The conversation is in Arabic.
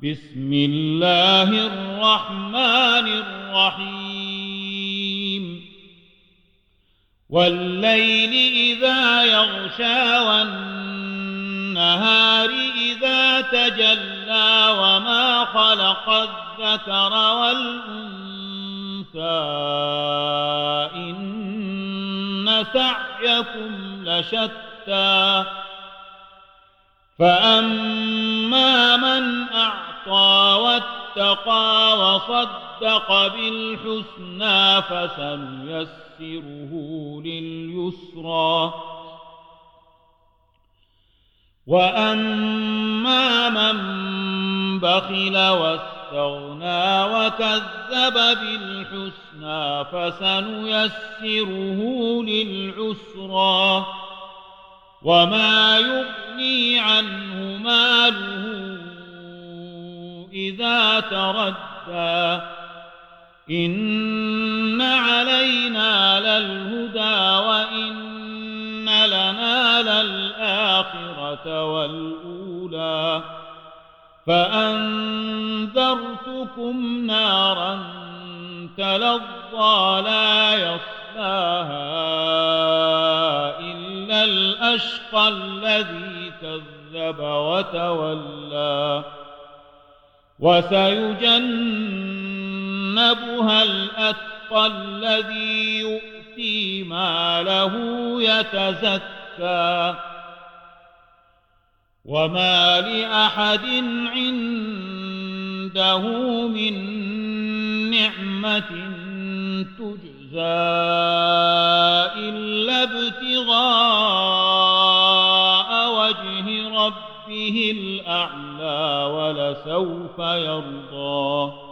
بسم الله الرحمن الرحيم والليل إذا يغشى والنهار إذا تجلى وما خلق الذكر والأنثى إن سعيكم لشتى فأما من أعطى واتقى وصدق بالحسنى فسنيسره لليسرى وأما من بخل واستغنى وكذب بالحسنى فسنيسره للعسرى وما يغني عنه ماله إذا تردى إن علينا للهدى وإن لنا للآخرة والأولى فأنذرتكم نارا تلظى لا يصلاها إلا الأشقى الذي كذب وتولى وسيجنبها الأتقى الذي يؤتي ماله يتزكى وما لأحد عنده من نعمة تجزى إلا ابتغاء وجه ربه الأعلى ولسوف يرضى